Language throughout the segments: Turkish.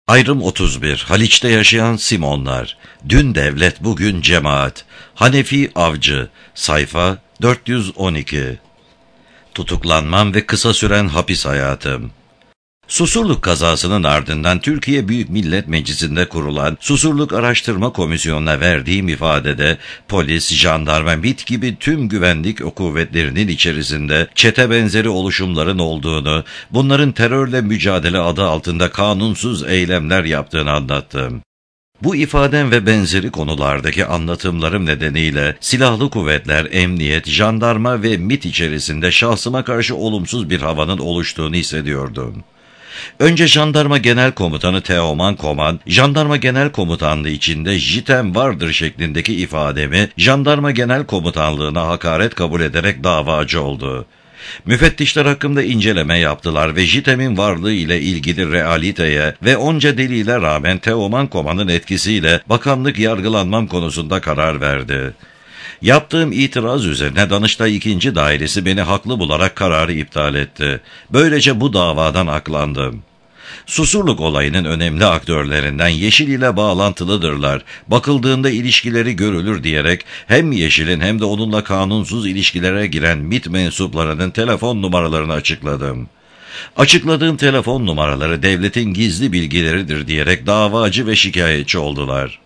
Ayrım 31. Haliç'te yaşayan Simonlar. Dün devlet, bugün cemaat. Hanefi Avcı. Sayfa 412. Tutuklanmam ve kısa süren hapis hayatım. Susurluk kazasının ardından Türkiye Büyük Millet Meclisi'nde kurulan Susurluk Araştırma Komisyonu'na verdiğim ifadede polis, jandarma, MİT gibi tüm güvenlik kuvvetlerinin içerisinde çete benzeri oluşumların olduğunu, bunların terörle mücadele adı altında kanunsuz eylemler yaptığını anlattım. Bu ifadem ve benzeri konulardaki anlatımlarım nedeniyle silahlı kuvvetler, emniyet, jandarma ve MİT içerisinde şahsıma karşı olumsuz bir havanın oluştuğunu hissediyordum. Önce Jandarma Genel Komutanı Teoman Koman, Jandarma Genel Komutanlığı içinde JITEM vardır şeklindeki ifademi Jandarma Genel Komutanlığı'na hakaret kabul ederek davacı oldu. Müfettişler hakkında inceleme yaptılar ve JITEM'in varlığı ile ilgili realiteye ve onca delile rağmen Teoman Koman'ın etkisiyle bakanlık yargılanmam konusunda karar verdi. Yaptığım itiraz üzerine Danıştay 2. Dairesi beni haklı bularak kararı iptal etti. Böylece bu davadan aklandım. Susurluk olayının önemli aktörlerinden Yeşil ile bağlantılıdırlar, bakıldığında ilişkileri görülür diyerek hem Yeşil'in hem de onunla kanunsuz ilişkilere giren MİT mensuplarının telefon numaralarını açıkladım. Açıkladığım telefon numaraları devletin gizli bilgileridir diyerek davacı ve şikayetçi oldular.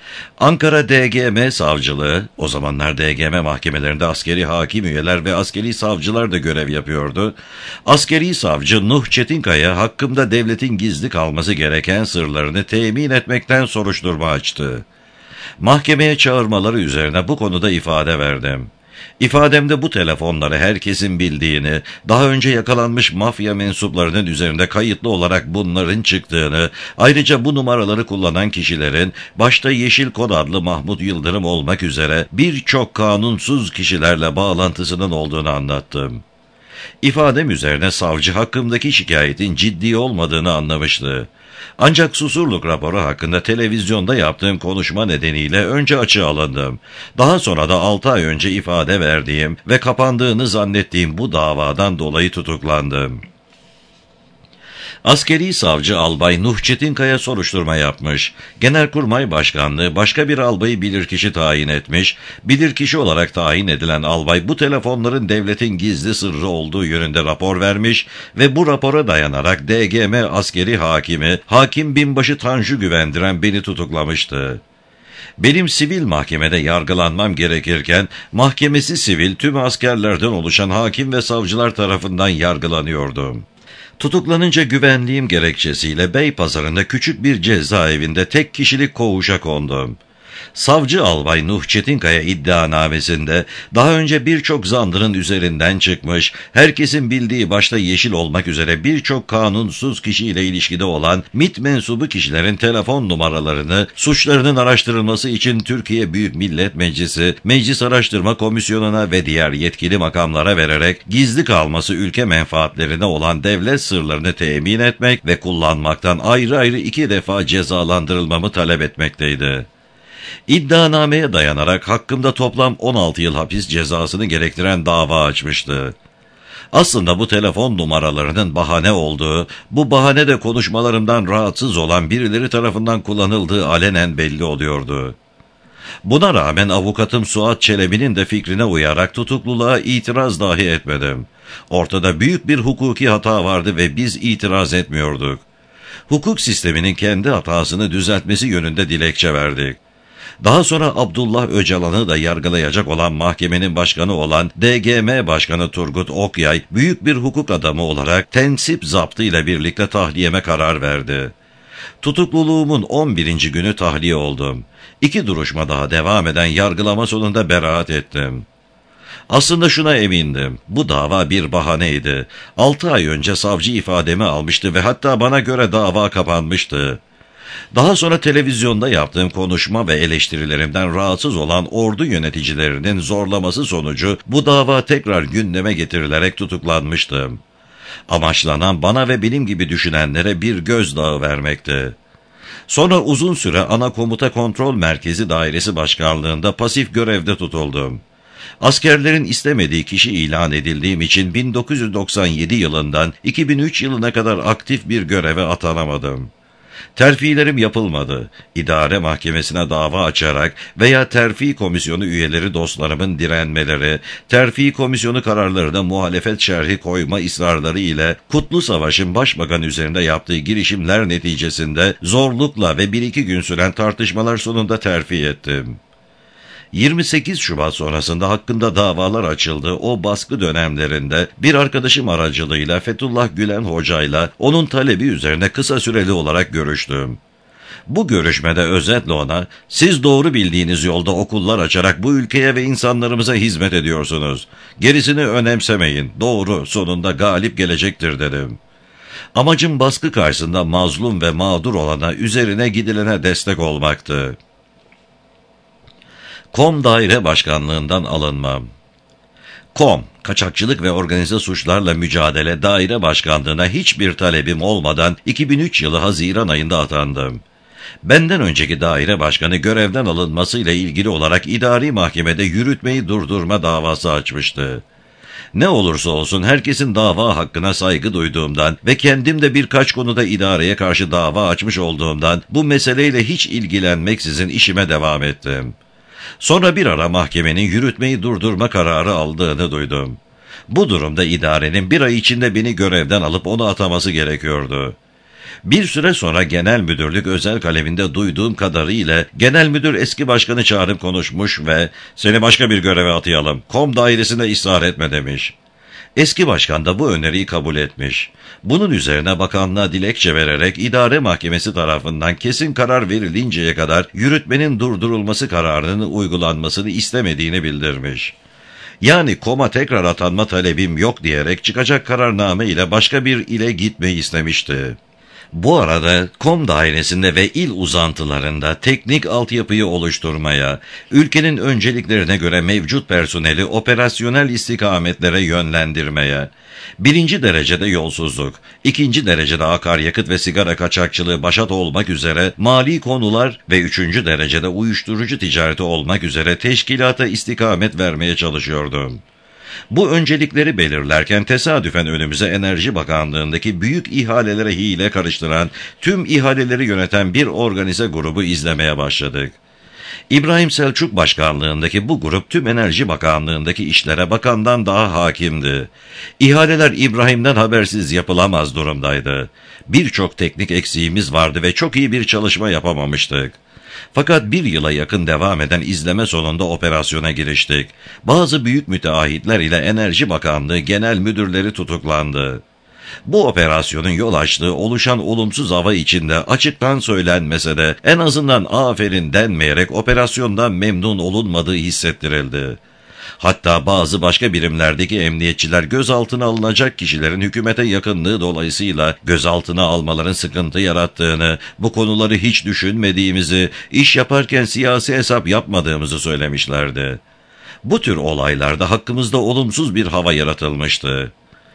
Ankara DGM Savcılığı, o zamanlar DGM mahkemelerinde askeri hakim üyeler ve askeri savcılar da görev yapıyordu. Askeri savcı Nuh Çetinkaya hakkımda devletin gizli kalması gereken sırlarını temin etmekten soruşturma açtı. Mahkemeye çağırmaları üzerine bu konuda ifade verdim. İfademde bu telefonları herkesin bildiğini, daha önce yakalanmış mafya mensuplarının üzerinde kayıtlı olarak bunların çıktığını, ayrıca bu numaraları kullanan kişilerin, başta Yeşil Kod adlı Mahmut Yıldırım olmak üzere birçok kanunsuz kişilerle bağlantısının olduğunu anlattım. İfadem üzerine savcı hakkımdaki şikayetin ciddi olmadığını anlamıştı. Ancak Susurluk raporu hakkında televizyonda yaptığım konuşma nedeniyle önce açığa alındım. Daha sonra da 6 ay önce ifade verdiğim ve kapandığını zannettiğim bu davadan dolayı tutuklandım. Askeri savcı albay Nuh Çetinkaya soruşturma yapmış. Genelkurmay Başkanlığı başka bir albayı bilirkişi tayin etmiş. Bilirkişi olarak tayin edilen albay bu telefonların devletin gizli sırrı olduğu yönünde rapor vermiş ve bu rapora dayanarak DGM askeri hakimi Hakim Binbaşı Tanju Güvendiren beni tutuklamıştı. Benim sivil mahkemede yargılanmam gerekirken, mahkemesi sivil tüm askerlerden oluşan hakim ve savcılar tarafından yargılanıyordum. Tutuklanınca güvenliğim gerekçesiyle Beypazarı'nda küçük bir cezaevinde tek kişilik koğuşa kondum. Savcı albay Nuh Çetinkaya iddianamesinde daha önce birçok zanlının üzerinden çıkmış, herkesin bildiği başta Yeşil olmak üzere birçok kanunsuz kişiyle ilişkide olan MİT mensubu kişilerin telefon numaralarını suçlarının araştırılması için Türkiye Büyük Millet Meclisi, Meclis Araştırma Komisyonu'na ve diğer yetkili makamlara vererek gizli kalması ülke menfaatlerine olan devlet sırlarını temin etmek ve kullanmaktan ayrı ayrı 2 defa cezalandırılmamı talep etmekteydi. İddianameye dayanarak hakkımda toplam 16 yıl hapis cezasını gerektiren dava açmıştı. Aslında bu telefon numaralarının bahane olduğu, bu bahane de konuşmalarımdan rahatsız olan birileri tarafından kullanıldığı alenen belli oluyordu. Buna rağmen avukatım Suat Çelebi'nin de fikrine uyarak tutukluluğa itiraz dahi etmedim. Ortada büyük bir hukuki hata vardı ve biz itiraz etmiyorduk. Hukuk sisteminin kendi hatasını düzeltmesi yönünde dilekçe verdik. Daha sonra Abdullah Öcalan'ı da yargılayacak olan mahkemenin başkanı olan DGM Başkanı Turgut Okyay, büyük bir hukuk adamı olarak tensip zaptı ile birlikte tahliyeme karar verdi. Tutukluluğumun 11. günü tahliye oldum. 2 duruşma daha devam eden yargılama sonunda beraat ettim. Aslında şuna emindim, bu dava bir bahaneydi. 6 ay önce savcı ifademi almıştı ve hatta bana göre dava kapanmıştı. Daha sonra televizyonda yaptığım konuşma ve eleştirilerimden rahatsız olan ordu yöneticilerinin zorlaması sonucu bu dava tekrar gündeme getirilerek tutuklanmıştım. Amaçlanan bana ve benim gibi düşünenlere bir gözdağı vermekti. Sonra uzun süre Ana Komuta Kontrol Merkezi Dairesi Başkanlığı'nda pasif görevde tutuldum. Askerlerin istemediği kişi ilan edildiğim için 1997 yılından 2003 yılına kadar aktif bir göreve atanamadım. Terfilerim yapılmadı. İdare mahkemesine dava açarak veya terfi komisyonu üyeleri dostlarımın direnmeleri, terfi komisyonu kararlarına muhalefet şerhi koyma ısrarları ile Kutlu Savaş'ın başbakan üzerinde yaptığı girişimler neticesinde zorlukla ve 1-2 gün süren tartışmalar sonunda terfi ettim. 28 Şubat sonrasında hakkında davalar açıldı. O baskı dönemlerinde bir arkadaşım aracılığıyla Fethullah Gülen hocayla onun talebi üzerine kısa süreli olarak görüştüm. Bu görüşmede özetle ona, "Siz doğru bildiğiniz yolda okullar açarak bu ülkeye ve insanlarımıza hizmet ediyorsunuz. Gerisini önemsemeyin. Doğru sonunda galip gelecektir," dedim. Amacım baskı karşısında mazlum ve mağdur olana, üzerine gidilene destek olmaktı. KOM Daire Başkanlığından alınmam. KOM, Kaçakçılık ve Organize Suçlarla Mücadele Daire Başkanlığına hiçbir talebim olmadan 2003 yılı Haziran ayında atandım. Benden önceki daire başkanı görevden alınmasıyla ilgili olarak idari mahkemede yürütmeyi durdurma davası açmıştı. Ne olursa olsun herkesin dava hakkına saygı duyduğumdan ve kendim de birkaç konuda idareye karşı dava açmış olduğumdan bu meseleyle hiç ilgilenmeksizin işime devam ettim. Sonra bir ara mahkemenin yürütmeyi durdurma kararı aldığını duydum. Bu durumda idarenin bir ay içinde beni görevden alıp onu ataması gerekiyordu. Bir süre sonra genel müdürlük özel kaleminde duyduğum kadarıyla genel müdür eski başkanı çağırıp konuşmuş ve "Seni başka bir göreve atayalım, KOM dairesinde ısrar etme," demiş. Eski başkan da bu öneriyi kabul etmiş. Bunun üzerine bakanlığa dilekçe vererek idare mahkemesi tarafından kesin karar verilinceye kadar yürütmenin durdurulması kararının uygulanmasını istemediğini bildirmiş. Yani KOM'a tekrar atanma talebim yok diyerek çıkacak kararname ile başka bir ile gitmeyi istemişti. Bu arada KOM dairesinde ve il uzantılarında teknik altyapıyı oluşturmaya, ülkenin önceliklerine göre mevcut personeli operasyonel istikametlere yönlendirmeye, 1. derecede yolsuzluk, 2. derecede akaryakıt ve sigara kaçakçılığı başat olmak üzere mali konular ve 3. derecede uyuşturucu ticareti olmak üzere teşkilata istikamet vermeye çalışıyordum. Bu öncelikleri belirlerken tesadüfen önümüze Enerji Bakanlığı'ndaki büyük ihalelere hile karıştıran, tüm ihaleleri yöneten bir organize grubu izlemeye başladık. İbrahim Selçuk Başkanlığındaki bu grup tüm Enerji Bakanlığı'ndaki işlere bakandan daha hakimdi. İhaleler İbrahim'den habersiz yapılamaz durumdaydı. Birçok teknik eksiğimiz vardı ve çok iyi bir çalışma yapamamıştık. Fakat 1 yıla yakın devam eden izleme sonunda operasyona giriştik. Bazı büyük müteahhitler ile Enerji Bakanlığı genel müdürleri tutuklandı. Bu operasyonun yol açtığı oluşan olumsuz hava içinde açıktan söylenmese de en azından aferin denmeyerek operasyondan memnun olunmadığı hissettirildi. Hatta bazı başka birimlerdeki emniyetçiler gözaltına alınacak kişilerin hükümete yakınlığı dolayısıyla gözaltına almaların sıkıntı yarattığını, bu konuları hiç düşünmediğimizi, iş yaparken siyasi hesap yapmadığımızı söylemişlerdi. Bu tür olaylarda hakkımızda olumsuz bir hava yaratılmıştı.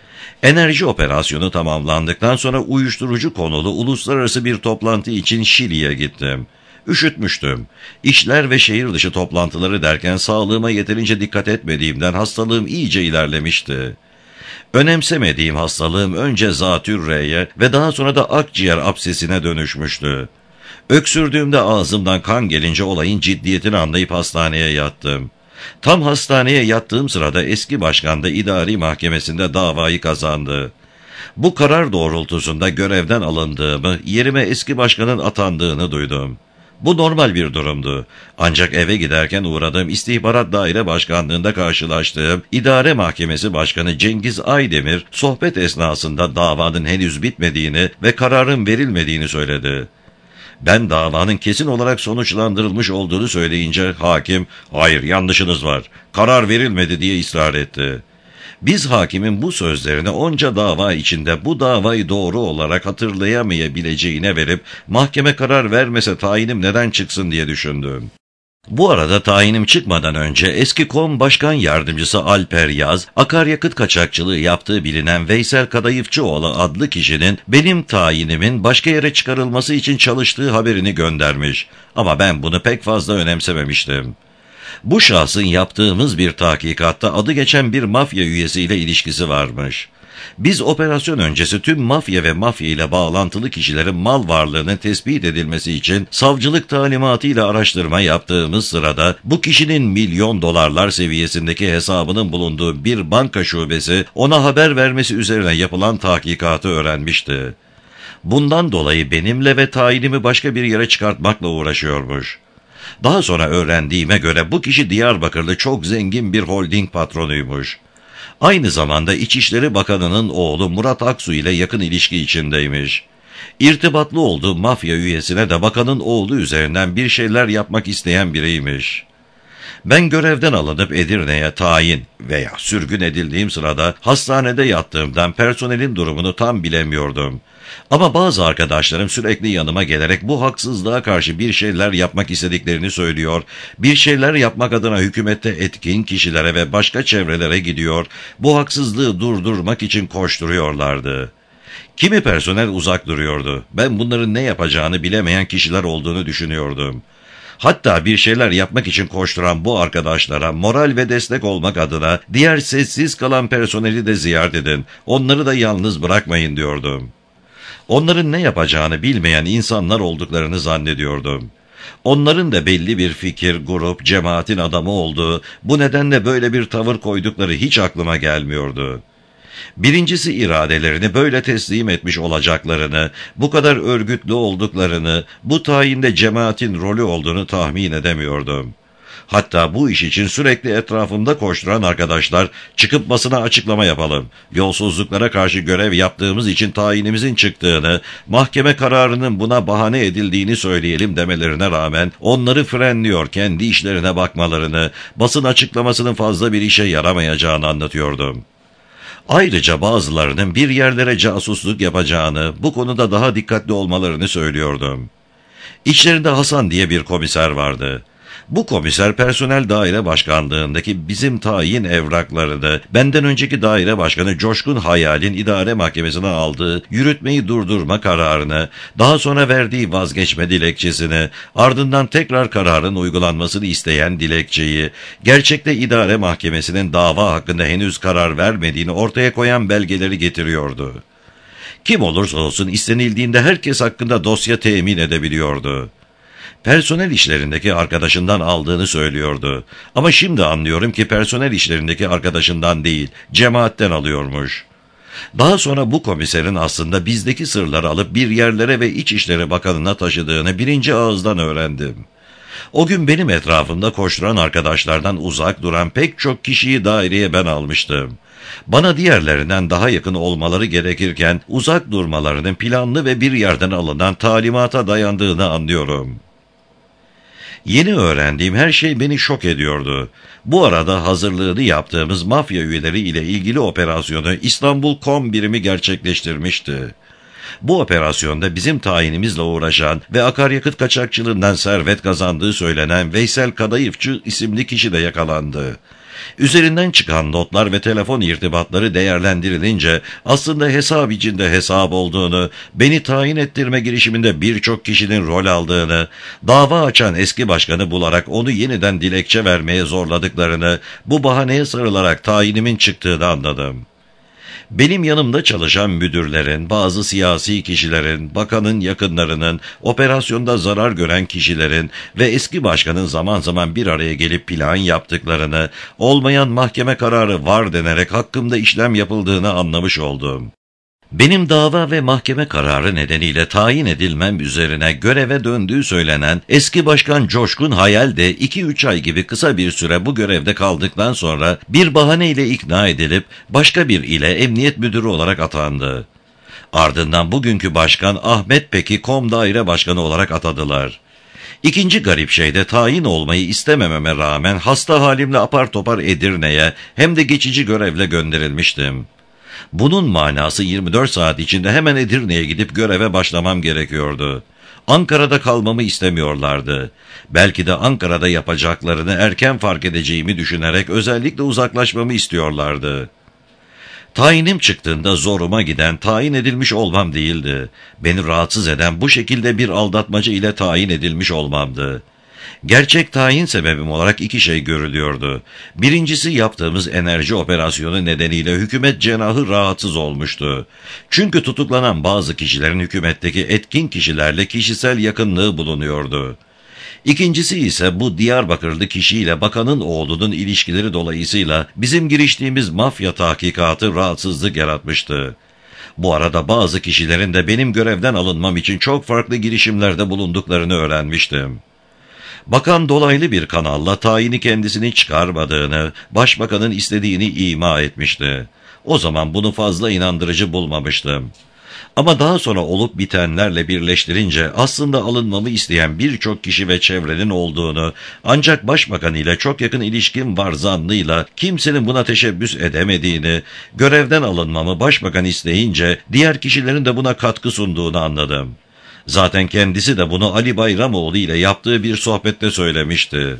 Enerji operasyonu tamamlandıktan sonra uyuşturucu konulu uluslararası bir toplantı için Şili'ye gittim. Üşütmüştüm. İşler ve şehir dışı toplantıları derken sağlığıma yeterince dikkat etmediğimden hastalığım iyice ilerlemişti. Önemsemediğim hastalığım önce zatürreye ve daha sonra da akciğer absesine dönüşmüştü. Öksürdüğümde ağzımdan kan gelince olayın ciddiyetini anlayıp hastaneye yattım. Tam hastaneye yattığım sırada eski başkan da idari mahkemesinde davayı kazandı. Bu karar doğrultusunda görevden alındığımı, yerime eski başkanın atandığını duydum. Bu normal bir durumdu. Ancak eve giderken uğradığım istihbarat daire başkanlığında karşılaştığım idare mahkemesi başkanı Cengiz Aydemir sohbet esnasında davanın henüz bitmediğini ve kararın verilmediğini söyledi. Ben davanın kesin olarak sonuçlandırılmış olduğunu söyleyince hakim, "Hayır, yanlışınız var, karar verilmedi," diye ısrar etti. Biz hakimin bu sözlerine onca dava içinde bu davayı doğru olarak hatırlayamayabileceğine verip mahkeme karar vermese tayinim neden çıksın diye düşündüm. Bu arada tayinim çıkmadan önce eski KOM Başkan Yardımcısı Alper Yaz, akaryakıt kaçakçılığı yaptığı bilinen Veysel Kadayıfçıoğlu adlı kişinin benim tayinimin başka yere çıkarılması için çalıştığı haberini göndermiş. Ama ben bunu pek fazla önemsememiştim. Bu şahsın yaptığımız bir tahkikatta adı geçen bir mafya üyesiyle ilişkisi varmış. Biz operasyon öncesi tüm mafya ve mafya ile bağlantılı kişilerin mal varlığının tespit edilmesi için savcılık talimatıyla araştırma yaptığımız sırada bu kişinin milyon dolarlar seviyesindeki hesabının bulunduğu bir banka şubesi ona haber vermesi üzerine yapılan tahkikatı öğrenmişti. Bundan dolayı benimle ve tayinimi başka bir yere çıkartmakla uğraşıyormuş. Daha sonra öğrendiğime göre bu kişi Diyarbakırlı çok zengin bir holding patronuymuş. Aynı zamanda İçişleri Bakanı'nın oğlu Murat Aksu ile yakın ilişki içindeymiş. İrtibatlı olduğu mafya üyesine de bakanın oğlu üzerinden bir şeyler yapmak isteyen biriymiş. Ben görevden alınıp Edirne'ye tayin veya sürgün edildiğim sırada hastanede yattığımdan personelin durumunu tam bilemiyordum. Ama bazı arkadaşlarım sürekli yanıma gelerek bu haksızlığa karşı bir şeyler yapmak istediklerini söylüyor, bir şeyler yapmak adına hükümette etkin kişilere ve başka çevrelere gidiyor, bu haksızlığı durdurmak için koşturuyorlardı. Kimi personel uzak duruyordu. Ben bunların ne yapacağını bilemeyen kişiler olduğunu düşünüyordum. Hatta bir şeyler yapmak için koşturan bu arkadaşlara moral ve destek olmak adına diğer sessiz kalan personeli de ziyaret edin, onları da yalnız bırakmayın diyordum. Onların ne yapacağını bilmeyen insanlar olduklarını zannediyordum. Onların da belli bir fikir, grup, cemaatin adamı olduğu, bu nedenle böyle bir tavır koydukları hiç aklıma gelmiyordu. Birincisi iradelerini böyle teslim etmiş olacaklarını, bu kadar örgütlü olduklarını, bu tayinde cemaatin rolü olduğunu tahmin edemiyordum. Hatta bu iş için sürekli etrafımda koşturan arkadaşlar çıkıp basına açıklama yapalım, yolsuzluklara karşı görev yaptığımız için tayinimizin çıktığını, mahkeme kararının buna bahane edildiğini söyleyelim demelerine rağmen onları frenliyor, kendi işlerine bakmalarını, basın açıklamasının fazla bir işe yaramayacağını anlatıyordum. Ayrıca bazılarının bir yerlere casusluk yapacağını, bu konuda daha dikkatli olmalarını söylüyordum. İçlerinde Hasan diye bir komiser vardı. Bu komiser personel daire başkanlığındaki bizim tayin evraklarını benden önceki daire başkanı Coşkun Hayal'in idare mahkemesine aldığı yürütmeyi durdurma kararını, daha sonra verdiği vazgeçme dilekçesini, ardından tekrar kararın uygulanmasını isteyen dilekçeyi, gerçekte idare mahkemesinin dava hakkında henüz karar vermediğini ortaya koyan belgeleri getiriyordu. Kim olursa olsun istenildiğinde herkes hakkında dosya temin edebiliyordu. Personel işlerindeki arkadaşından aldığını söylüyordu. Ama şimdi anlıyorum ki personel işlerindeki arkadaşından değil, cemaatten alıyormuş. Daha sonra bu komiserin aslında bizdeki sırları alıp bir yerlere ve İçişleri Bakanı'na taşıdığını birinci ağızdan öğrendim. O gün benim etrafımda koşturan arkadaşlardan uzak duran pek çok kişiyi daireye ben almıştım. Bana diğerlerinden daha yakın olmaları gerekirken uzak durmalarının planlı ve bir yerden alınan talimata dayandığını anlıyorum. Yeni öğrendiğim her şey beni şok ediyordu. Bu arada hazırlığını yaptığımız mafya üyeleri ile ilgili operasyonu İstanbul.com birimi gerçekleştirmişti. Bu operasyonda bizim tayinimizle uğraşan ve akaryakıt kaçakçılığından servet kazandığı söylenen Veysel Kadayıfçı isimli kişi de yakalandı. Üzerinden çıkan notlar ve telefon irtibatları değerlendirilince aslında hesap içinde hesap olduğunu, beni tayin ettirme girişiminde birçok kişinin rol aldığını, dava açan eski başkanı bularak onu yeniden dilekçe vermeye zorladıklarını, bu bahaneye sarılarak tayinimin çıktığını anladım. Benim yanımda çalışan müdürlerin, bazı siyasi kişilerin, bakanın yakınlarının, operasyonda zarar gören kişilerin ve eski başkanın zaman zaman bir araya gelip plan yaptıklarını, olmayan mahkeme kararı var denerek hakkımda işlem yapıldığını anlamış oldum. Benim dava ve mahkeme kararı nedeniyle tayin edilmem üzerine göreve döndüğü söylenen eski başkan Coşkun Hayal de 2-3 ay gibi kısa bir süre bu görevde kaldıktan sonra bir bahaneyle ikna edilip başka bir ile emniyet müdürü olarak atandı. Ardından bugünkü başkan Ahmet Pek'i KOM daire başkanı olarak atadılar. İkinci garip şey de tayin olmayı istemememe rağmen hasta halimle apar topar Edirne'ye hem de geçici görevle gönderilmiştim. Bunun manası 24 saat içinde hemen Edirne'ye gidip göreve başlamam gerekiyordu. Ankara'da kalmamı istemiyorlardı. Belki de Ankara'da yapacaklarını erken fark edeceğimi düşünerek özellikle uzaklaşmamı istiyorlardı. Tayinim çıktığında zoruma giden tayin edilmiş olmam değildi. Beni rahatsız eden bu şekilde bir aldatmaca ile tayin edilmiş olmamdı. Gerçek tayin sebebim olarak iki şey görülüyordu. Birincisi, yaptığımız enerji operasyonu nedeniyle hükümet cenahı rahatsız olmuştu. Çünkü tutuklanan bazı kişilerin hükümetteki etkin kişilerle kişisel yakınlığı bulunuyordu. İkincisi ise bu Diyarbakırlı kişiyle bakanın oğlunun ilişkileri dolayısıyla bizim giriştiğimiz mafya tahkikatı rahatsızlık yaratmıştı. Bu arada bazı kişilerin de benim görevden alınmam için çok farklı girişimlerde bulunduklarını öğrenmiştim. Bakan dolaylı bir kanalla tayini kendisini çıkarmadığını, başbakanın istediğini ima etmişti. O zaman bunu fazla inandırıcı bulmamıştım. Ama daha sonra olup bitenlerle birleştirince aslında alınmamı isteyen birçok kişi ve çevrenin olduğunu, ancak başbakan ile çok yakın ilişkim var zannıyla kimsenin buna teşebbüs edemediğini, görevden alınmamı başbakan isteyince diğer kişilerin de buna katkı sunduğunu anladım. Zaten kendisi de bunu Ali Bayramoğlu ile yaptığı bir sohbette söylemişti.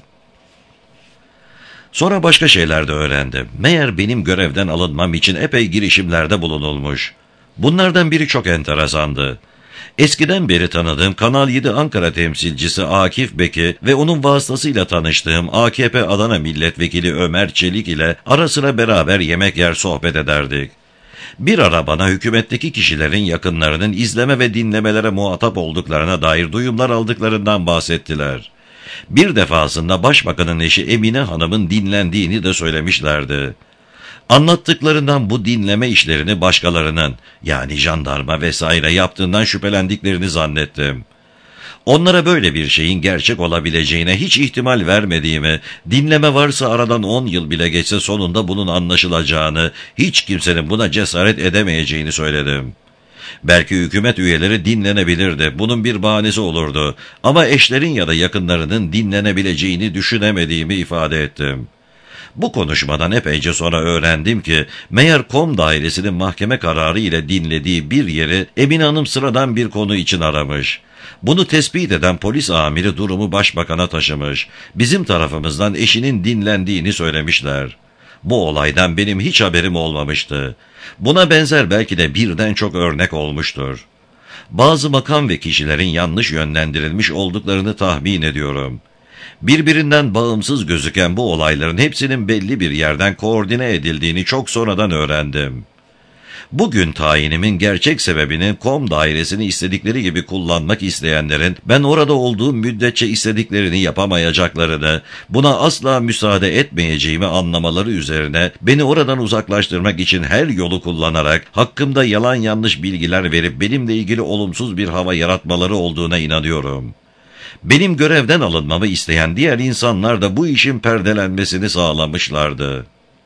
Sonra başka şeyler de öğrendim. Meğer benim görevden alınmam için epey girişimlerde bulunulmuş. Bunlardan biri çok enteresandı. Eskiden beri tanıdığım Kanal 7 Ankara temsilcisi Akif Beki ve onun vasıtasıyla tanıştığım AKP Adana Milletvekili Ömer Çelik ile ara sıra beraber yemek yer sohbet ederdik. Bir ara bana hükümetteki kişilerin yakınlarının izleme ve dinlemelere muhatap olduklarına dair duyumlar aldıklarından bahsettiler. Bir defasında başbakanın eşi Emine Hanım'ın dinlendiğini de söylemişlerdi. Anlattıklarından bu dinleme işlerini başkalarının, yani jandarma vesaire yaptığından şüphelendiklerini zannettim. Onlara böyle bir şeyin gerçek olabileceğine hiç ihtimal vermediğimi, dinleme varsa aradan 10 yıl bile geçse sonunda bunun anlaşılacağını, hiç kimsenin buna cesaret edemeyeceğini söyledim. Belki hükümet üyeleri dinlenebilirdi, bunun bir bahanesi olurdu ama eşlerin ya da yakınlarının dinlenebileceğini düşünemediğimi ifade ettim. Bu konuşmadan epeyce sonra öğrendim ki meğer Kom dairesinin mahkeme kararı ile dinlediği bir yeri Emine Hanım sıradan bir konu için aramış. Bunu tespit eden polis amiri durumu başbakana taşımış. Bizim tarafımızdan eşinin dinlendiğini söylemişler. Bu olaydan benim hiç haberim olmamıştı. Buna benzer belki de birden çok örnek olmuştur. Bazı makam ve kişilerin yanlış yönlendirilmiş olduklarını tahmin ediyorum. Birbirinden bağımsız gözüken bu olayların hepsinin belli bir yerden koordine edildiğini çok sonradan öğrendim. Bugün tayinimin gerçek sebebinin Kom dairesini istedikleri gibi kullanmak isteyenlerin ben orada olduğum müddetçe istediklerini yapamayacaklarını, buna asla müsaade etmeyeceğimi anlamaları üzerine beni oradan uzaklaştırmak için her yolu kullanarak hakkımda yalan yanlış bilgiler verip benimle ilgili olumsuz bir hava yaratmaları olduğuna inanıyorum. Benim görevden alınmamı isteyen diğer insanlar da bu işin perdelenmesini sağlamışlardı.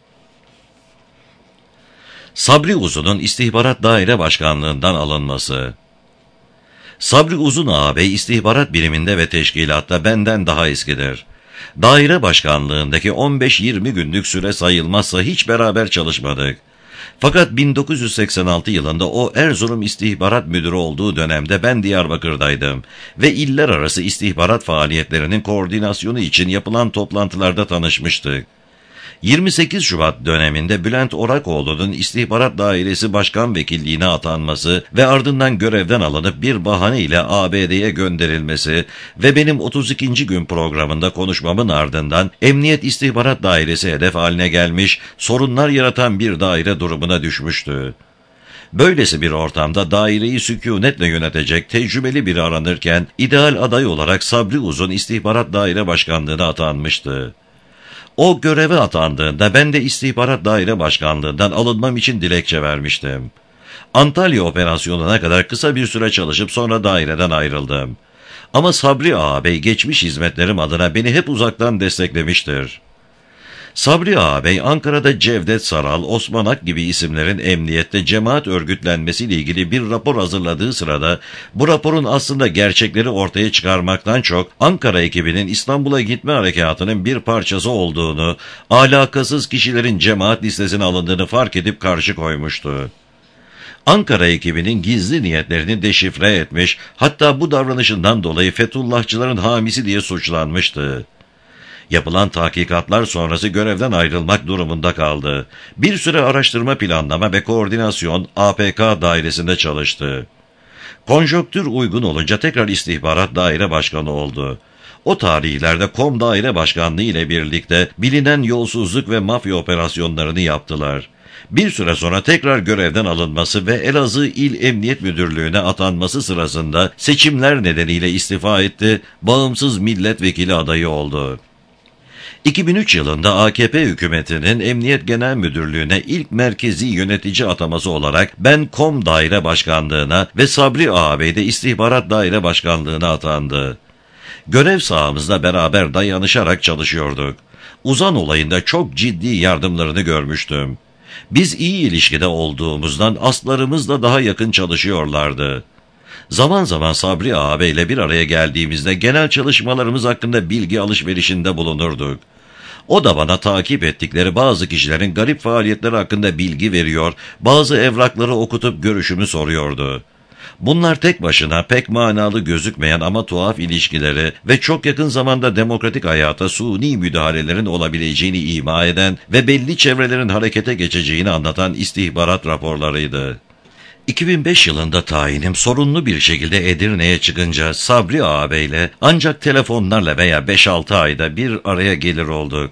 Sabri Uzun'un İstihbarat Daire Başkanlığından alınması. Sabri Uzun ağabey istihbarat biriminde ve teşkilatta benden daha eskidir. Daire başkanlığındaki 15-20 günlük süre sayılmazsa hiç beraber çalışmadık. Fakat 1986 yılında o Erzurum İstihbarat Müdürü olduğu dönemde ben Diyarbakır'daydım ve iller arası istihbarat faaliyetlerinin koordinasyonu için yapılan toplantılarda tanışmıştık. 28 Şubat döneminde Bülent Orakoğlu'nun İstihbarat Dairesi Başkan Vekilliğine atanması ve ardından görevden alınıp bir bahane ile ABD'ye gönderilmesi ve benim 32. gün programında konuşmamın ardından Emniyet İstihbarat Dairesi hedef haline gelmiş, sorunlar yaratan bir daire durumuna düşmüştü. Böylesi bir ortamda daireyi sükunetle yönetecek tecrübeli biri aranırken ideal aday olarak Sabri Uzun İstihbarat Daire Başkanlığı'na atanmıştı. O göreve atandığında ben de İstihbarat Daire Başkanlığı'ndan alınmam için dilekçe vermiştim. Antalya operasyonuna kadar kısa bir süre çalışıp sonra daireden ayrıldım. Ama Sabri ağabey geçmiş hizmetlerim adına beni hep uzaktan desteklemiştir. Sabri ağabey Ankara'da Cevdet Saral, Osman Ak gibi isimlerin emniyette cemaat örgütlenmesiyle ilgili bir rapor hazırladığı sırada bu raporun aslında gerçekleri ortaya çıkarmaktan çok Ankara ekibinin İstanbul'a gitme harekatının bir parçası olduğunu, alakasız kişilerin cemaat listesine alındığını fark edip karşı koymuştu. Ankara ekibinin gizli niyetlerini deşifre etmiş, hatta bu davranışından dolayı Fethullahçıların hamisi diye suçlanmıştı. Yapılan tahkikatlar sonrası görevden ayrılmak durumunda kaldı. Bir süre araştırma planlama ve koordinasyon APK dairesinde çalıştı. Konjonktür uygun olunca tekrar istihbarat daire başkanı oldu. O tarihlerde Kom Daire Başkanlığı ile birlikte bilinen yolsuzluk ve mafya operasyonlarını yaptılar. Bir süre sonra tekrar görevden alınması ve Elazığ İl Emniyet Müdürlüğü'ne atanması sırasında seçimler nedeniyle istifa etti, bağımsız milletvekili adayı oldu. 2003 yılında AKP hükümetinin Emniyet Genel Müdürlüğü'ne ilk merkezi yönetici ataması olarak ben Kom Daire Başkanlığı'na ve Sabri Ağabey de İstihbarat Daire Başkanlığı'na atandı. Görev sahamızda beraber dayanışarak çalışıyorduk. Uzan olayında çok ciddi yardımlarını görmüştüm. Biz iyi ilişkide olduğumuzdan aslarımızla daha yakın çalışıyorlardı. Zaman zaman Sabri ağabeyle bir araya geldiğimizde genel çalışmalarımız hakkında bilgi alışverişinde bulunurduk. O da bana takip ettikleri bazı kişilerin garip faaliyetleri hakkında bilgi veriyor, bazı evrakları okutup görüşümü soruyordu. Bunlar tek başına pek manalı gözükmeyen ama tuhaf ilişkileri ve çok yakın zamanda demokratik hayata suni müdahalelerin olabileceğini ima eden ve belli çevrelerin harekete geçeceğini anlatan istihbarat raporlarıydı. 2005 yılında tayinim sorunlu bir şekilde Edirne'ye çıkınca Sabri ağabeyle ancak telefonlarla veya 5-6 ayda bir araya gelir olduk.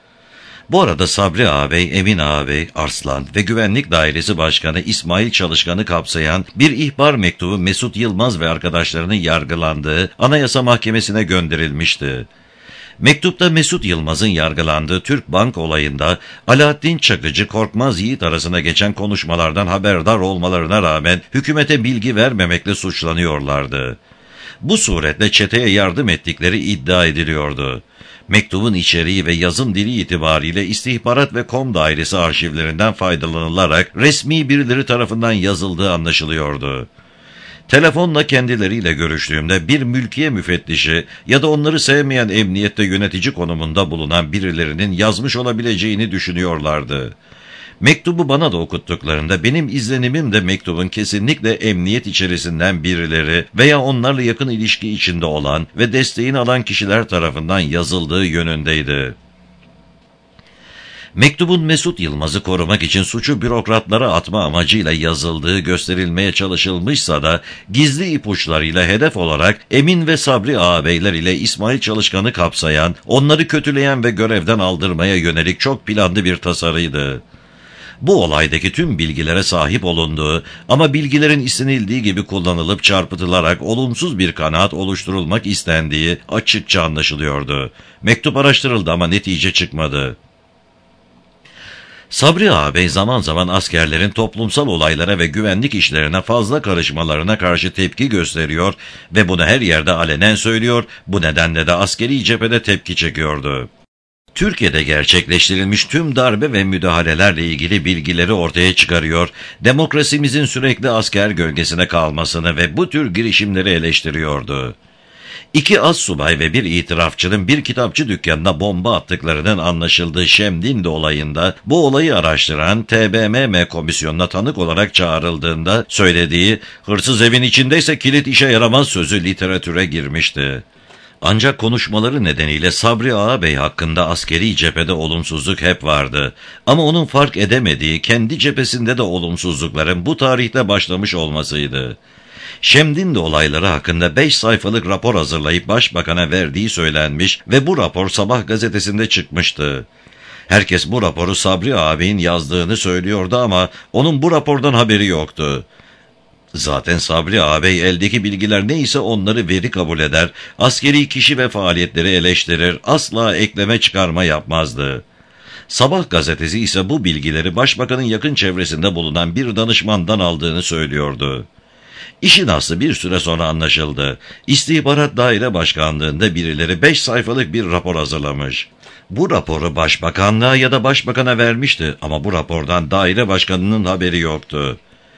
Bu arada Sabri ağabey, Emin ağabey, Arslan ve Güvenlik Dairesi Başkanı İsmail Çalışkan'ı kapsayan bir ihbar mektubu Mesut Yılmaz ve arkadaşlarının yargılandığı Anayasa Mahkemesi'ne gönderilmişti. Mektupta Mesut Yılmaz'ın yargılandığı Türk Bank olayında Alaaddin Çakıcı, Korkmaz Yiğit arasında geçen konuşmalardan haberdar olmalarına rağmen hükümete bilgi vermemekle suçlanıyorlardı. Bu suretle çeteye yardım ettikleri iddia ediliyordu. Mektubun içeriği ve yazım dili itibariyle istihbarat ve Kom Dairesi arşivlerinden faydalanılarak resmi birileri tarafından yazıldığı anlaşılıyordu. Telefonla kendileriyle görüştüğümde bir mülkiye müfettişi ya da onları sevmeyen emniyette yönetici konumunda bulunan birilerinin yazmış olabileceğini düşünüyorlardı. Mektubu bana da okuttuklarında benim izlenimim de mektubun kesinlikle emniyet içerisinden birileri veya onlarla yakın ilişki içinde olan ve desteğini alan kişiler tarafından yazıldığı yönündeydi. Mektubun Mesut Yılmaz'ı korumak için suçu bürokratlara atma amacıyla yazıldığı gösterilmeye çalışılmışsa da gizli ipuçlarıyla hedef olarak Emin ve Sabri ağabeyler ile İsmail Çalışkan'ı kapsayan, onları kötüleyen ve görevden aldırmaya yönelik çok planlı bir tasarıydı. Bu olaydaki tüm bilgilere sahip olunduğu ama bilgilerin istenildiği gibi kullanılıp çarpıtılarak olumsuz bir kanaat oluşturulmak istendiği açıkça anlaşılıyordu. Mektup araştırıldı ama netice çıkmadı. Sabri ağabey zaman zaman askerlerin toplumsal olaylara ve güvenlik işlerine fazla karışmalarına karşı tepki gösteriyor ve bunu her yerde alenen söylüyor, bu nedenle de askeri cephede tepki çekiyordu. Türkiye'de gerçekleştirilmiş tüm darbe ve müdahalelerle ilgili bilgileri ortaya çıkarıyor, demokrasimizin sürekli asker gölgesine kalmasını ve bu tür girişimleri eleştiriyordu. 2 astsubay ve bir itirafçının bir kitapçı dükkanına bomba attıklarının anlaşıldığı Şemdinli olayında bu olayı araştıran TBMM komisyonuna tanık olarak çağrıldığında söylediği "hırsız evin içindeyse kilit işe yaramaz" sözü literatüre girmişti. Ancak konuşmaları nedeniyle Sabri ağabey hakkında askeri cephede olumsuzluk hep vardı. Ama onun fark edemediği kendi cephesinde de olumsuzlukların bu tarihte başlamış olmasıydı. Şemdinli olayları hakkında 5 sayfalık rapor hazırlayıp başbakana verdiği söylenmiş ve bu rapor Sabah gazetesinde çıkmıştı. Herkes bu raporu Sabri ağabeyin yazdığını söylüyordu ama onun bu rapordan haberi yoktu. Zaten Sabri ağabey eldeki bilgiler neyse onları veri kabul eder, askeri kişi ve faaliyetleri eleştirir, asla ekleme çıkarma yapmazdı. Sabah gazetesi ise bu bilgileri başbakanın yakın çevresinde bulunan bir danışmandan aldığını söylüyordu. İşin aslı bir süre sonra anlaşıldı. İstihbarat Daire Başkanlığı'nda birileri 5 sayfalık bir rapor hazırlamış. Bu raporu başbakanlığa ya da başbakana vermişti ama bu rapordan daire başkanının haberi yoktu.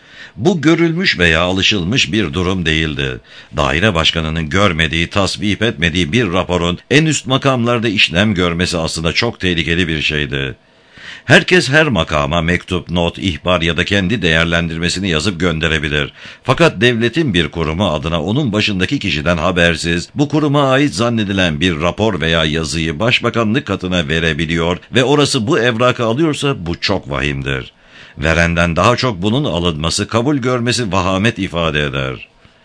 Bu görülmüş veya alışılmış bir durum değildi. Daire başkanının görmediği, tasvip etmediği bir raporun en üst makamlarda işlem görmesi aslında çok tehlikeli bir şeydi. Herkes her makama mektup, not, ihbar ya da kendi değerlendirmesini yazıp gönderebilir. Fakat devletin bir kurumu adına onun başındaki kişiden habersiz, bu kuruma ait zannedilen bir rapor veya yazıyı başbakanlık katına verebiliyor ve orası bu evrakı alıyorsa bu çok vahimdir. Verenden daha çok bunun alınması, kabul görmesi vahamet ifade eder.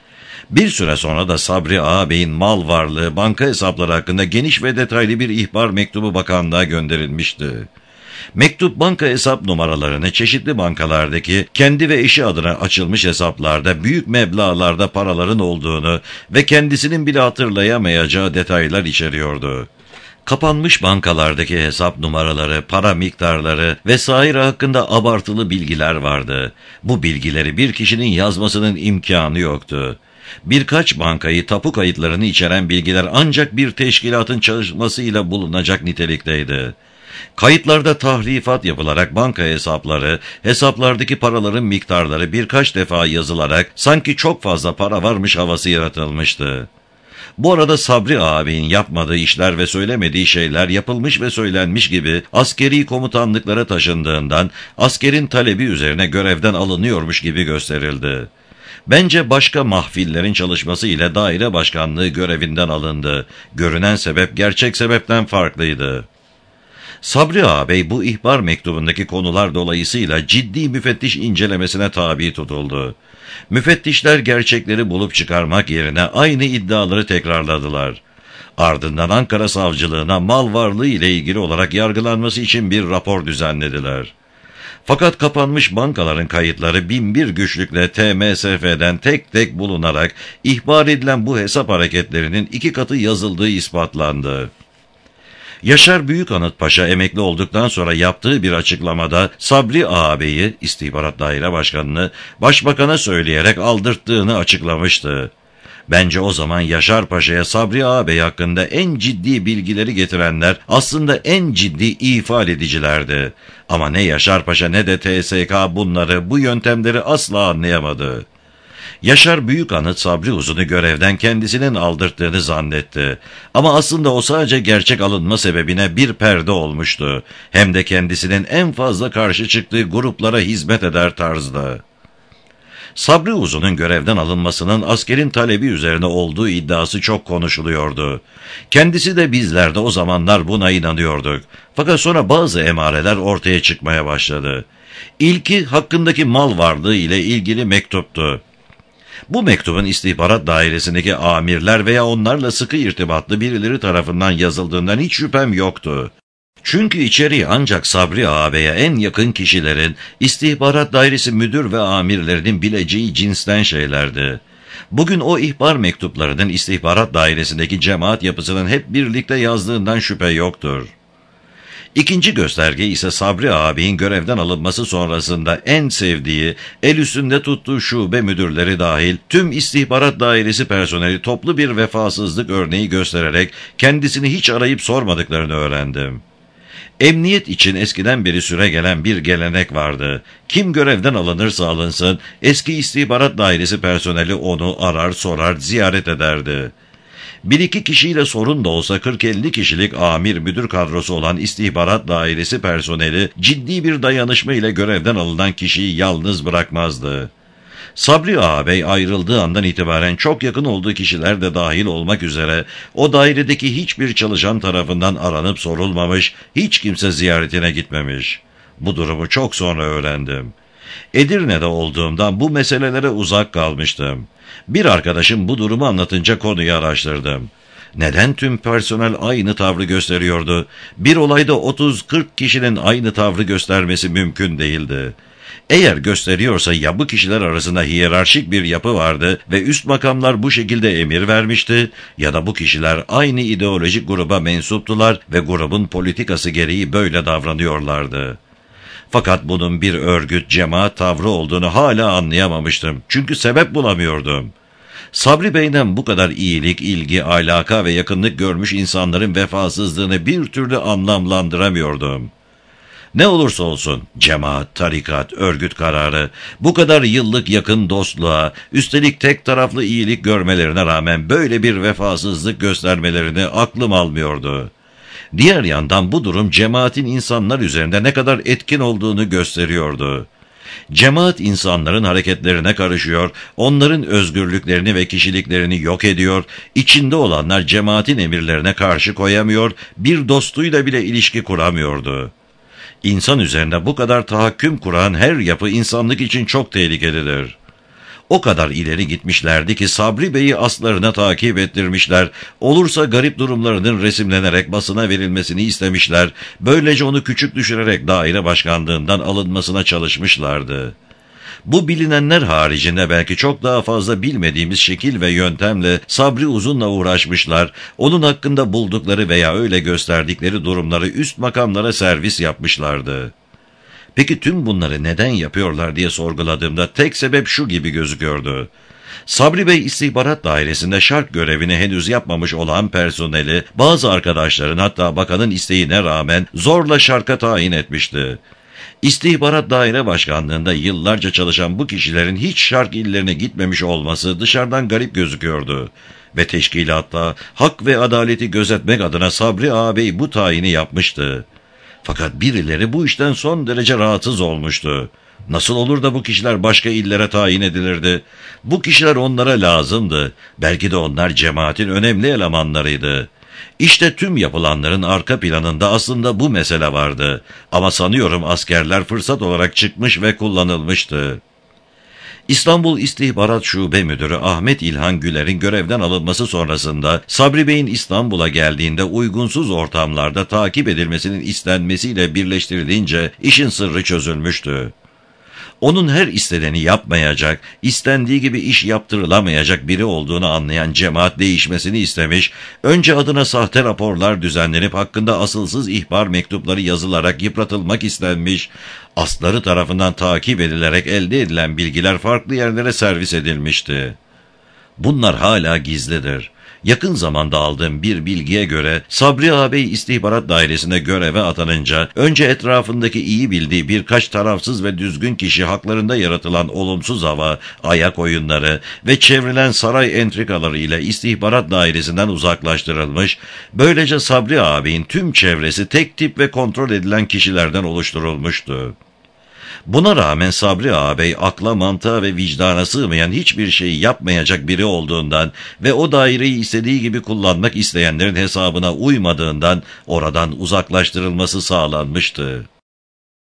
Bir süre sonra da Sabri ağabeyin mal varlığı, banka hesapları hakkında geniş ve detaylı bir ihbar mektubu bakanlığa gönderilmişti. Mektup banka hesap numaralarını çeşitli bankalardaki kendi ve eşi adına açılmış hesaplarda büyük meblağlarda paraların olduğunu ve kendisinin bile hatırlayamayacağı detaylar içeriyordu. Kapanmış bankalardaki hesap numaraları, para miktarları vesaire hakkında abartılı bilgiler vardı. Bu bilgileri bir kişinin yazmasının imkanı yoktu. Birkaç bankayı, tapu kayıtlarını içeren bilgiler ancak bir teşkilatın çalışmasıyla bulunacak nitelikteydi. Kayıtlarda tahrifat yapılarak banka hesapları, hesaplardaki paraların miktarları birkaç defa yazılarak sanki çok fazla para varmış havası yaratılmıştı. Bu arada Sabri ağabeyin yapmadığı işler ve söylemediği şeyler yapılmış ve söylenmiş gibi askeri komutanlıklara taşındığından askerin talebi üzerine görevden alınıyormuş gibi gösterildi. Bence başka mahfillerin çalışması ile daire başkanlığı görevinden alındı. Görünen sebep gerçek sebepten farklıydı. Sabri ağabey bu ihbar mektubundaki konular dolayısıyla ciddi müfettiş incelemesine tabi tutuldu. Müfettişler gerçekleri bulup çıkarmak yerine aynı iddiaları tekrarladılar. Ardından Ankara Savcılığına mal varlığı ile ilgili olarak yargılanması için bir rapor düzenlediler. Fakat kapanmış bankaların kayıtları binbir güçlükle TMSF'den tek tek bulunarak ihbar edilen bu hesap hareketlerinin 2 katı yazıldığı ispatlandı. Yaşar Büyükanıt Paşa emekli olduktan sonra yaptığı bir açıklamada Sabri ağabeyi, İstihbarat Daire Başkanı'nı başbakana söyleyerek aldırttığını açıklamıştı. Bence o zaman Yaşar Paşa'ya Sabri ağabey hakkında en ciddi bilgileri getirenler aslında en ciddi ifade edicilerdi. Ama ne Yaşar Paşa ne de TSK bu yöntemleri asla anlayamadı. Yaşar Büyükanıt Sabri Uzun'u görevden kendisinin aldırttığını zannetti. Ama aslında o sadece gerçek alınma sebebine bir perde olmuştu. Hem de kendisinin en fazla karşı çıktığı gruplara hizmet eder tarzda. Sabri Uzun'un görevden alınmasının askerin talebi üzerine olduğu iddiası çok konuşuluyordu. Kendisi de bizler de o zamanlar buna inanıyorduk. Fakat sonra bazı emareler ortaya çıkmaya başladı. İlki hakkındaki mal varlığı ile ilgili mektuptu. Bu mektubun istihbarat dairesindeki amirler veya onlarla sıkı irtibatlı birileri tarafından yazıldığından hiç şüphem yoktu. Çünkü içeriği ancak Sabri ağabeye en yakın kişilerin, istihbarat dairesi müdür ve amirlerinin bileceği cinsten şeylerdi. Bugün o ihbar mektuplarının istihbarat dairesindeki cemaat yapısının hep birlikte yazdığından şüphe yoktur. İkinci gösterge ise Sabri ağabeyin görevden alınması sonrasında en sevdiği, el üstünde tuttuğu şube müdürleri dahil tüm istihbarat dairesi personeli toplu bir vefasızlık örneği göstererek kendisini hiç arayıp sormadıklarını öğrendim. Emniyet için eskiden beri süregelen bir gelenek vardı. Kim görevden alınırsa alınsın, eski istihbarat dairesi personeli onu arar, sorar, ziyaret ederdi. Bir iki kişiyle sorun da olsa 40-50 kişilik amir müdür kadrosu olan istihbarat dairesi personeli ciddi bir dayanışma ile görevden alınan kişiyi yalnız bırakmazdı. Sabri ağabey ayrıldığı andan itibaren çok yakın olduğu kişiler de dahil olmak üzere o dairedeki hiçbir çalışan tarafından aranıp sorulmamış, hiç kimse ziyaretine gitmemiş. Bu durumu çok sonra öğrendim. Edirne'de olduğumdan bu meselelere uzak kalmıştım. Bir arkadaşım bu durumu anlatınca konuyu araştırdım. Neden tüm personel aynı tavrı gösteriyordu? Bir olayda 30-40 kişinin aynı tavrı göstermesi mümkün değildi. Eğer gösteriyorsa ya bu kişiler arasında hiyerarşik bir yapı vardı ve üst makamlar bu şekilde emir vermişti ya da bu kişiler aynı ideolojik gruba mensuptular ve grubun politikası gereği böyle davranıyorlardı. Fakat bunun bir örgüt, cemaat tavrı olduğunu hala anlayamamıştım. Çünkü sebep bulamıyordum. Sabri Bey'den bu kadar iyilik, ilgi, alaka ve yakınlık görmüş insanların vefasızlığını bir türlü anlamlandıramıyordum. Ne olursa olsun, cemaat, tarikat, örgüt kararı, bu kadar yıllık yakın dostluğa, üstelik tek taraflı iyilik görmelerine rağmen böyle bir vefasızlık göstermelerini aklım almıyordu. Diğer yandan bu durum cemaatin insanlar üzerinde ne kadar etkin olduğunu gösteriyordu. Cemaat insanların hareketlerine karışıyor, onların özgürlüklerini ve kişiliklerini yok ediyor, içinde olanlar cemaatin emirlerine karşı koyamıyor, bir dostuyla bile ilişki kuramıyordu. İnsan üzerinde bu kadar tahakküm kuran her yapı insanlık için çok tehlikelidir. O kadar ileri gitmişlerdi ki Sabri Bey'i aslarına takip ettirmişler. Olursa garip durumlarının resimlenerek basına verilmesini istemişler. Böylece onu küçük düşürerek daire başkanlığından alınmasına çalışmışlardı. Bu bilinenler haricinde belki çok daha fazla bilmediğimiz şekil ve yöntemle Sabri Uzun'la uğraşmışlar. Onun hakkında buldukları veya öyle gösterdikleri durumları üst makamlara servis yapmışlardı. Peki tüm bunları neden yapıyorlar diye sorguladığımda tek sebep şu gibi gözüküyordu. Sabri Bey istihbarat dairesinde şark görevini henüz yapmamış olan personeli bazı arkadaşların hatta bakanın isteğine rağmen zorla şarka tayin etmişti. İstihbarat Daire Başkanlığı'nda yıllarca çalışan bu kişilerin hiç şark illerine gitmemiş olması dışarıdan garip gözüküyordu. Ve teşkilatta hak ve adaleti gözetmek adına Sabri ağabey bu tayini yapmıştı. Fakat birileri bu işten son derece rahatsız olmuştu. Nasıl olur da bu kişiler başka illere tayin edilirdi? Bu kişiler onlara lazımdı. Belki de onlar cemaatin önemli elemanlarıydı. İşte tüm yapılanların arka planında aslında bu mesele vardı. Ama sanıyorum askerler fırsat olarak çıkmış ve kullanılmıştı. İstanbul İstihbarat Şube Müdürü Ahmet İlhan Güler'in görevden alınması sonrasında Sabri Bey'in İstanbul'a geldiğinde uygunsuz ortamlarda takip edilmesinin istenmesiyle birleştirilince işin sırrı çözülmüştü. Onun her isteneni yapmayacak, istendiği gibi iş yaptırılamayacak biri olduğunu anlayan cemaat değişmesini istemiş, önce adına sahte raporlar düzenlenip hakkında asılsız ihbar mektupları yazılarak yıpratılmak istenmiş, asları tarafından takip edilerek elde edilen bilgiler farklı yerlere servis edilmişti. Bunlar hala gizlidir. Yakın zamanda aldığım bir bilgiye göre Sabri ağabey istihbarat dairesine göreve atanınca önce etrafındaki iyi bildiği birkaç tarafsız ve düzgün kişi haklarında yaratılan olumsuz hava, ayak oyunları ve çevrilen saray entrikaları ile istihbarat dairesinden uzaklaştırılmış, böylece Sabri ağabeyin tüm çevresi tek tip ve kontrol edilen kişilerden oluşturulmuştu. Buna rağmen Sabri ağabey akla, mantığa ve vicdana sığmayan hiçbir şeyi yapmayacak biri olduğundan ve o daireyi istediği gibi kullanmak isteyenlerin hesabına uymadığından oradan uzaklaştırılması sağlanmıştı.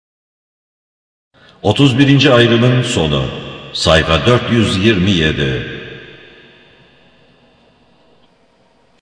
31. ayrımın sonu. Sayfa 427.